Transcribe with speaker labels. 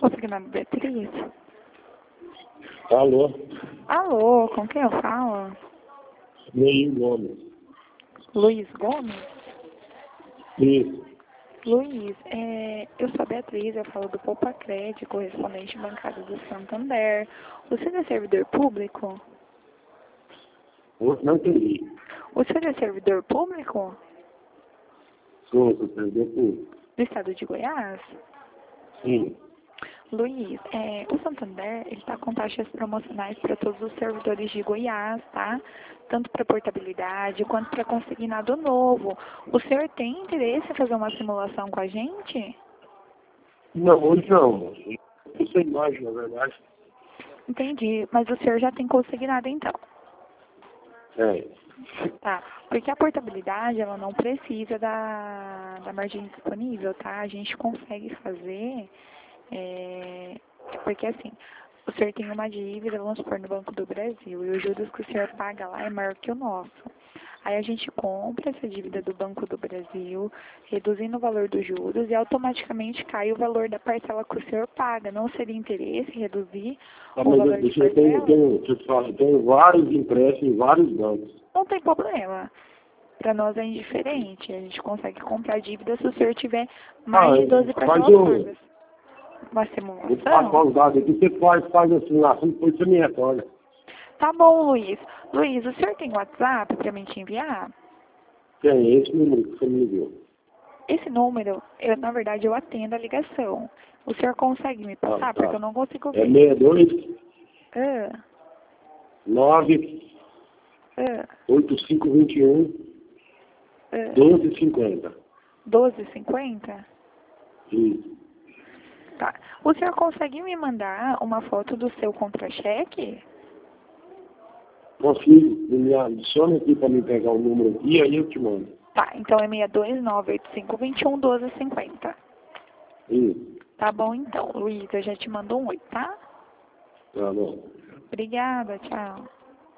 Speaker 1: consignado Beatriz?
Speaker 2: Alô?
Speaker 1: Alô, com quem eu falo?
Speaker 2: Luiz Gomes.
Speaker 1: Luiz Gomes?
Speaker 2: Isso.
Speaker 1: Luiz, eu sou a Beatriz, eu falo do Poupa Crédito, correspondente bancário do Santander. Você é servidor público?
Speaker 2: Não entendi.
Speaker 1: O senhor é servidor público?
Speaker 2: Sou servidor público.
Speaker 1: Do estado de Goiás?
Speaker 2: Sim.
Speaker 1: Luiz, o Santander está com taxas promocionais para todos os servidores de Goiás, tá? Tanto para portabilidade quanto para consignado novo. O senhor tem interesse em fazer uma simulação com a gente?
Speaker 2: Não, hoje não. Isso é imagem, na verdade.
Speaker 1: Entendi, mas o senhor já tem consignado então?
Speaker 2: É.
Speaker 1: Tá, porque a portabilidade, ela não precisa da margem disponível, tá? A gente consegue fazer, porque assim, o senhor tem uma dívida, vamos supor, no Banco do Brasil, e os juros que o senhor paga lá é maior que o nosso. Aí a gente compra essa dívida do Banco do Brasil, reduzindo o valor dos juros, e automaticamente cai o valor da parcela que o senhor paga. Não seria interesse reduzir o valor de parcela?
Speaker 2: Eu tenho vários empréstimos em vários bancos.
Speaker 1: Não tem problema. Para nós é indiferente. A gente consegue comprar dívida se o senhor tiver mais de 12 parcelas pagas. Uma
Speaker 2: Eu passo
Speaker 1: simulação?
Speaker 2: os dados aqui, você faz a simulação, depois você me retorna.
Speaker 1: Tá bom, Luiz. Luiz, o senhor tem WhatsApp para mim te enviar?
Speaker 2: Tem esse número que você me deu.
Speaker 1: Esse número, na verdade, eu atendo a ligação. O senhor consegue me passar?
Speaker 2: Tá.
Speaker 1: Porque eu não consigo
Speaker 2: É
Speaker 1: ver.
Speaker 2: 62
Speaker 1: Ah,
Speaker 2: 9
Speaker 1: ah,
Speaker 2: 8521
Speaker 1: ah.
Speaker 2: 1250.
Speaker 1: 12,50?
Speaker 2: Isso.
Speaker 1: Tá. O senhor consegue me mandar uma foto do seu contra-cheque?
Speaker 2: Consigo, me adiciona aqui para me pegar o número aqui, aí eu te mando.
Speaker 1: Tá, então é 62985211250.
Speaker 2: Isso.
Speaker 1: Tá bom então, Luiz, eu já te mando um oi, tá?
Speaker 2: Tá bom.
Speaker 1: Obrigada, tchau.